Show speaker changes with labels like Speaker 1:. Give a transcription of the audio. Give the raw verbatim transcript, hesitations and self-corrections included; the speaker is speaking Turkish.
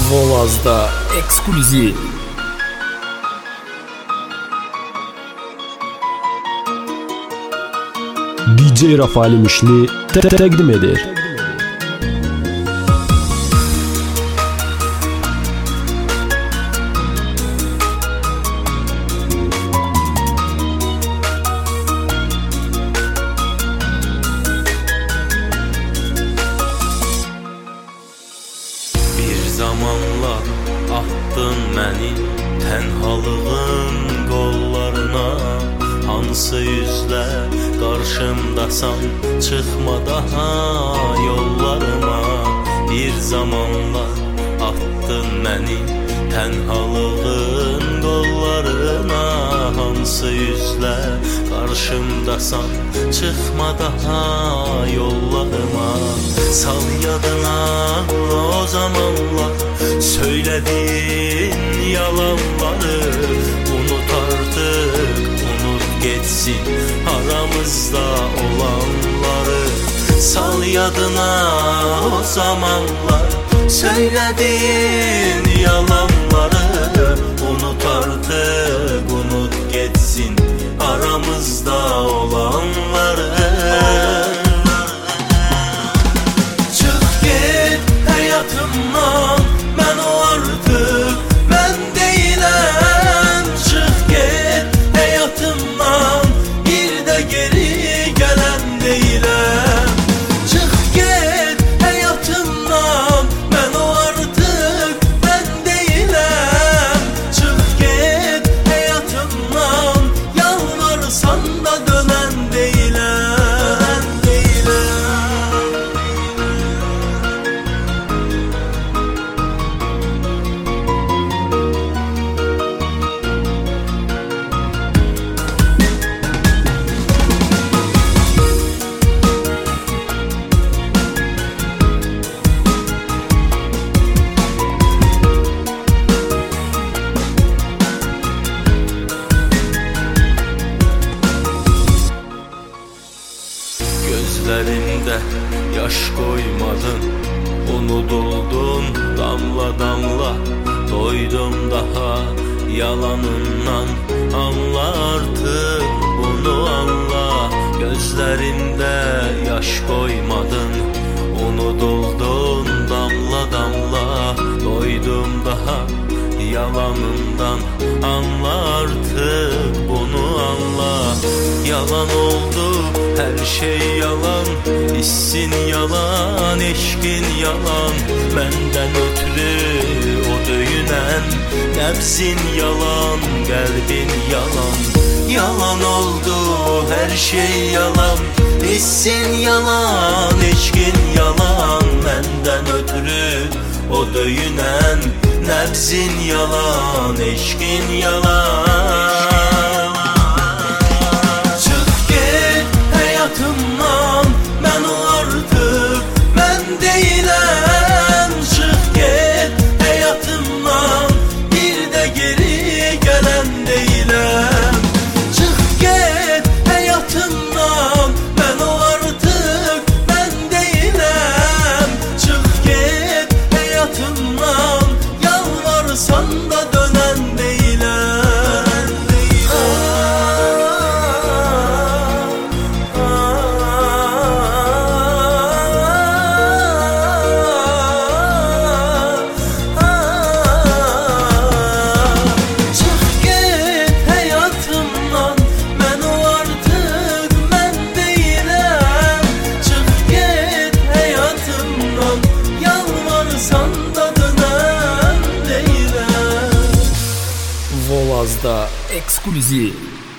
Speaker 1: Volaz'da ekskluziv. D J Rafael Mişli təqdim edir.
Speaker 2: Zamanlar attın məni tənhalığın qollarına. Hansı yüzlə qarşımdasan, çıxma daha yollarıma. Bir zamanlar attın məni tənhalığın qollarına. Hansı yüzlə qarşımdasan, çıxma daha yollarıma. Sal yadına o zamanlar söylediğin yalanları. Unut artık, unut geçsin aramızda olanları. Sal yadına o zamanlar söylediğin yalanları. Unut artık, unut geçsin aramızda olanları. Hayatımdan ben o artık ben değilim. Çık git hayatımdan, bir de geri gelen değilim. Çık git hayatımdan, ben o artık ben değilim. Çık git hayatımdan, yalvarsan da dönen değilim. Gözlerinde yaş koymadın, unutuldun damla damla. Doydum daha yalanından, anla artık bunu anla. Gözlerinde yaş koymadın, unutuldun damla damla. Doydum daha yalanından, anla artık bunu anla. Yalan oldu her şey yalan, hissin yalan, eşkin yalan. Benden ötürü o döyünen nefsin yalan, kalbin yalan. Yalan oldu her şey yalan, hissin yalan, eşkin yalan. Benden ötürü o döyünen nefsin yalan, eşkin yalan. Hayatımdan ben o artık ben değilim. Çık git hayatımdan, bir de geri gelen değilim. Çık git hayatımdan, ben o artık ben değilim. Çık git hayatımdan, yalvarsan da dönen değilim.
Speaker 1: Volaz'da ekskluziv.